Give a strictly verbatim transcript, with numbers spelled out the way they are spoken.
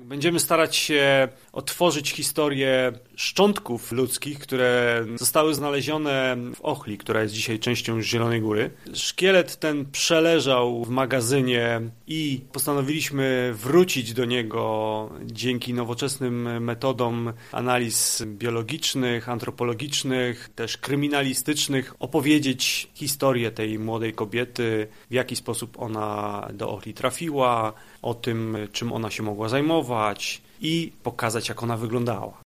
Będziemy starać się otworzyć historię szczątków ludzkich, które zostały znalezione w Ochli, która jest dzisiaj częścią już Zielonej Góry. Szkielet ten przeleżał w magazynie i postanowiliśmy wrócić do niego dzięki nowoczesnym metodom analiz biologicznych, antropologicznych, też kryminalistycznych, opowiedzieć historię tej młodej kobiety, w jaki sposób ona do Ochli trafiła, o tym, czym ona się mogła zajmować i pokazać, jak ona wyglądała.